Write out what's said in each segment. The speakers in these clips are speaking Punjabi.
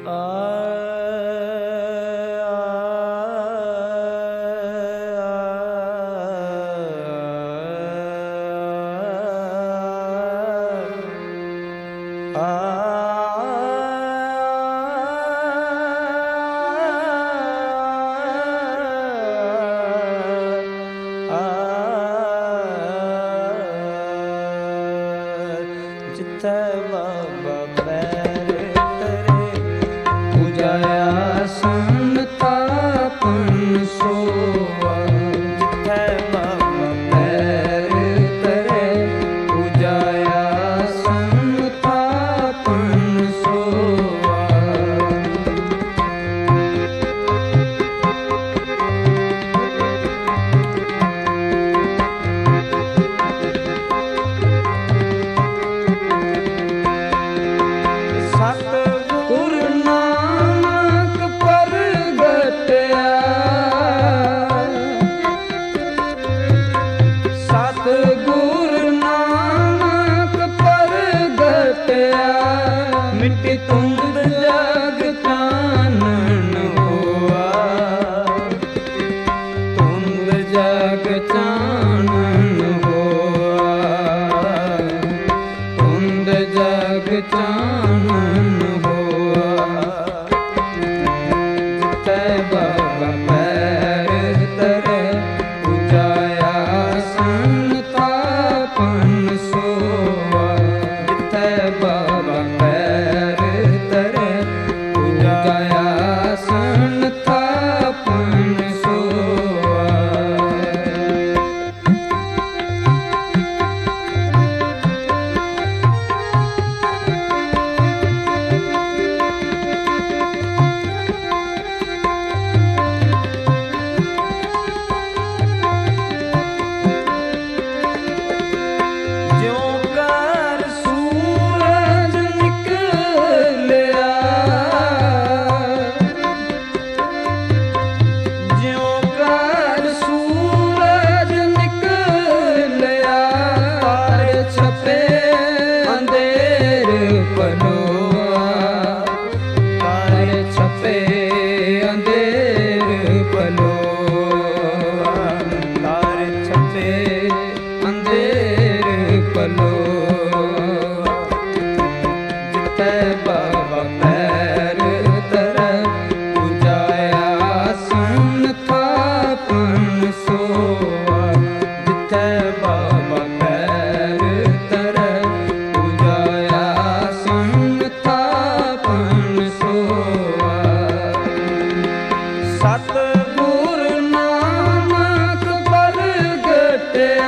ਜਿੱਥੈ ਬਾਬਾ ਪੈਰ ਧਰੇ ਪੂਜਾਇਆ ਸੰਤਾਪਨ ਸੋਵਾ। ਜਿੱਥੈ ਬਾਬਾ ਪੈਰ ਧਰੇ ਪੂਜਾਇਆ ਸੰਤਾਪਨ ਸੋਵਾ। ਸਤਿਗੁਰ ਨਾਨਕ ਪ੍ਰਗਟਿਆ, ਸਤਿਗੁਰ ਨਾਨਕ ਪ੍ਰਗਟਿਆ, ਮਿੱਟੀ ਧੁੰਦ ਜਗ ਚਾਨਣ ਹੋਆ। ਧੁੰਦ ਜਗ ਚਾਨਣ ਹੋਆ, ਧੁੰਦ ਜਗ ਚਾਨਣ ਹੋਆ। ਜਿੱਥੈ ਬਾਬਾ ਪੈਰ ਧਰੇ ਪੂਜਾਇਆ ਸੰਤਾਪਨ ਸੋਵਾ। ਜਿੱਥੈ ਬਾਬਾ ਪੈਰ ਧਰੇ ਪੂਜਾਇਆ ਸੰਤਾਪਨ ਸੋਵਾ। ਜਿੱਥੈ ਬਾਬਾ ਪੈਰ ਧਰੇ ਪੂਜਾਇਆ ਸੰਤਾਪਨ ਸੋਵਾ। ਜਿੱਥੈ ਬਾਬਾ ਪੈਰ ਧਰੇ ਪੂਜਾਇਆ ਸੰਤਾਪਨ ਸੋਵਾ। ਸਤਿਗੁਰ ਨਾਨਕ ਪ੍ਰਗਟਿਆ,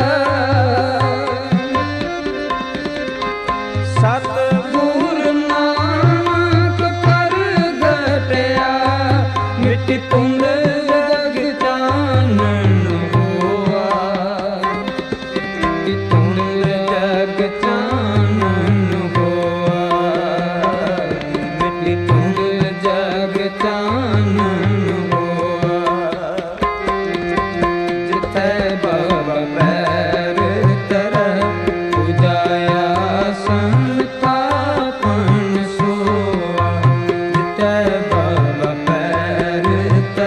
ਸਤਿਗੁਰ ਨਾਨਕ ਪ੍ਰਗਟਿਆ, ਮਿੱਟੀ ਧੁੰਦ ਜਗ ਚਾਨਣ ਹੋਆ। ਮਿੱਟੀ ਧੁੰਦ ਜਗ ਚਾਨਣ ਹੋਆ, ਮਿੱਟੀ ਧੁੰਦ ਜਗ ਚਾਨਣ ਹੋਆ। ਜਿੱਥੈ ਬਾਬਾ ਪੈਰ ਧਰੇ ਪੂਜਾਇਆ ਸੰਤਾਪਨ ਸੋਵਾ। ਜਿੱਥੈ ਬਾਬਾ ਪੈਰ ਧਰੇ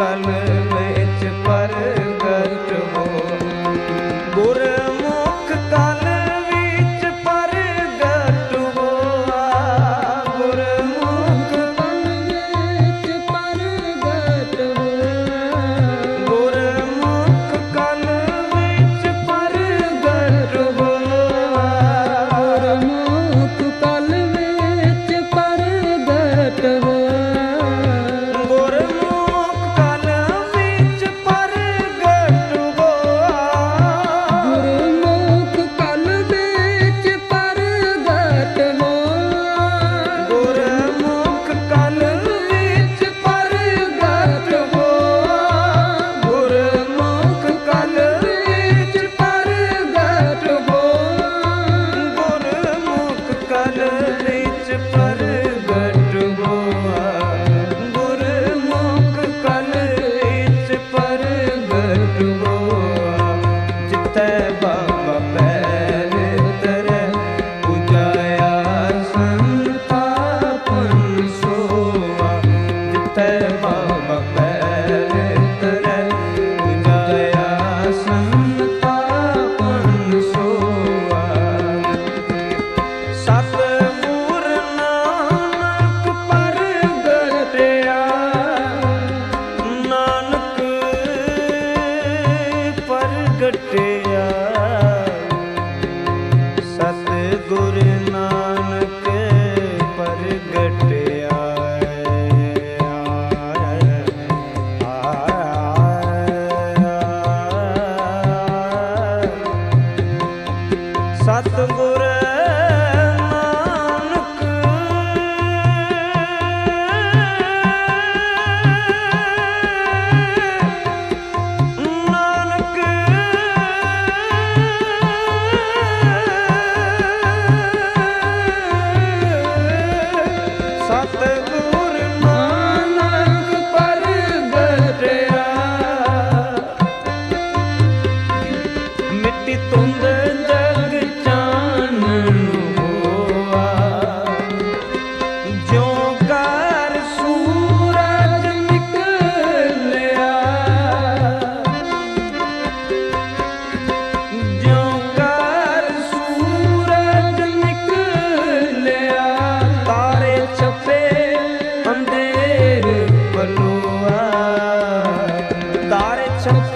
ਕਲ ਵਿੱਚ ਪ੍ਰਗਟ ਹੋਆ। ਗੁਰਮੁਖ ਕਲ ਵਿੱਚ ਪ੍ਰਗਟ ਹੋਆ। ਗੁਰਮੁਖ ਕਲ ਵਿੱਚ ਪ੍ਰਗਟ ਹੋਆ। ਗੁਰਮੁਖ ਕਲ ਵਿੱਚ ਪ੍ਰਗਟ ਹੋਆ। ਗੁਰਮੁਖ ਕਲ ਵਿੱਚ ਪ੍ਰਗਟ ਹੋਆ। ਗੁਰਮੁਖ ਕਲ ਵਿੱਚ ਪ੍ਰਗਟ ਹੋਆ। ਗੁਰਮੁਖ ਕਲ ਵਿੱਚ ਪ੍ਰਗਟ ਹੋਆ। ਗੁਰਮੁਖ ਕਲ ਵਿੱਚ ਪ੍ਰਗਟ ਹੋਆ। ਗੁਰਮੁਖ ਕਲ ਵਿੱਚ ਪ੍ਰਗਟ ਹੋਆ। ਗੁਰਮੁਖ ਕਲ ਵਿੱਚ ਪ੍ਰਗਟ ਹੋਆ। ਗੁਰਮੁਖ ਕਲ ਵਿੱਚ ਪ੍ਰਗਟ ਹੋਆ। ਜਿੱਥੈ ਬਾਬਾ ਪੈਰ ਧਰੈ ਪੁਜਾਇਆ ਸੰਤਾਪਨ ਸੋਆ। ਜਿੱਥੈ ਬਾਬਾ ਪੈਰ ਧਰੈ ਪੁਜਾਇਆ ਸੰਤਾਪਨ ਸੋਆ। ਸਤਿਗੁਰ ਨਾਨਕ ਪ੍ਰਗਟਿਆ। ਨਾਨਕ ਪ੍ਰਗਟਿਆ। ਸਤਿਗੁਰ ਨਾਨਕ ਪ੍ਰਗਟਿਆ। ਸਤਿਗੁਰ ਨਾਨਕ ਨਾਨਕ ਸਤਿਗੁਰ ਨਾਨਕ ਪ੍ਰਗਟਿਆ। ਮਿੱਟੀ ਧੁੰਦ ਜਗ ਚਾਨਣ ਹੋਆ। ਜਿਉ ਕਰ ਸੂਰਜ ਨਿਕਲਿਆ। ਜਿਉ ਕਰ ਸੂਰਜ ਨਿਕਲਿਆ। ਤਾਰੇ ਛਪੇ ਅੰਧੇਰ ਪਲੋਆ। ਤਾਰੇ ਛਪੇ